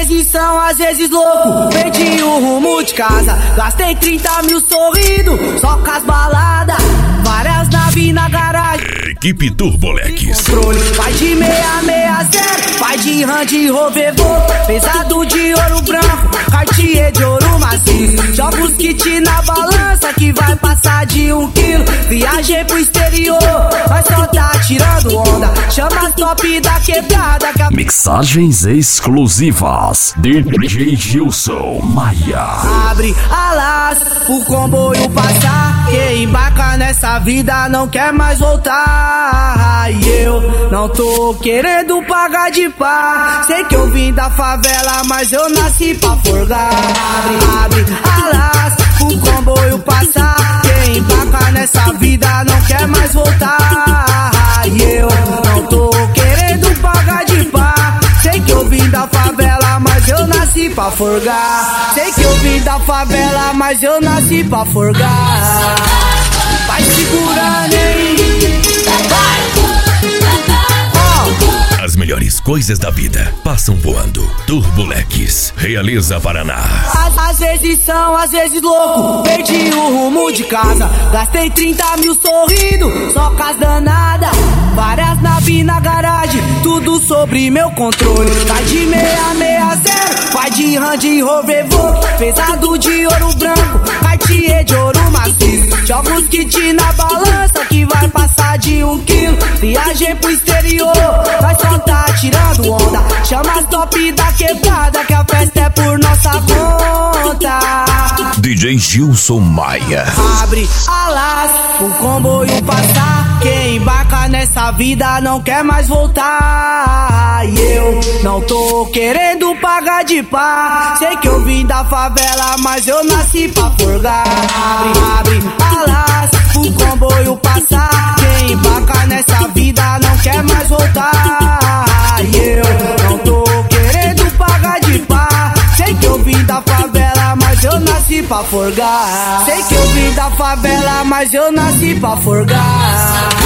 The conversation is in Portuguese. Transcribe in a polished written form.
vezes são, às vezes louco. Perdi o rumo de casa, gastei 30 mil sorrindo, só com as baladas, várias naves na garagem. Equipe Turbolex. Vai de 660, vai de RAM de Rovevô, pesado de ouro branco, Cartier de ouro macio. Joga os kits na balança que vai passar de 1 quilo. Viajei pro exterior, mas só tá tirando onda. Chama as top da quebrada que a... Mixagens exclusivas DJ Gilson Maia. Abre alas, o comboio passar. Quem embarca nessa vida não quer mais voltar. E eu não tô querendo pagar de pá. Sei que eu vim da favela, mas eu nasci pra forgar. Abre alas, o comboio passar. Quem embarca nessa vida não quer mais voltar. E eu não tô querendo pagar de pá. Sei que eu vim da favela, mas eu nasci pra forgar. Sei que eu vim da favela, mas eu nasci pra forgar. Vai segurando, hein? As melhores coisas da vida passam voando. Turbolex realiza Paraná. Às vezes são, às vezes louco. Perdi o rumo de casa, gastei 30 mil sorrindo, só com as danadas, várias naves na garagem, tudo sobre meu controle. Vai de 660, vai de RAM de Rovevô, pesado de ouro branco, Cartier de ouro macio. Joga os kits na balança que vai passar de 1 quilo. Viajei pro exterior, vai só tá tirando onda. Chama as top da quebrada que a festa é por nossa conta. DJ Gilson Maia. Abre alas, o comboio passar. Quem embarca nessa vida não quer mais voltar. E eu não tô querendo pagar de pá. Sei que eu vim da favela, mas eu nasci pra forgar. Abre alas, o comboio passar. Quem embarca nessa vida não quer mais voltar. E eu não tô querendo pagar de pá. Sei que eu vim da favela, mas eu nasci pra forgar. Sei que eu vim da favela, mas eu nasci pra forgar.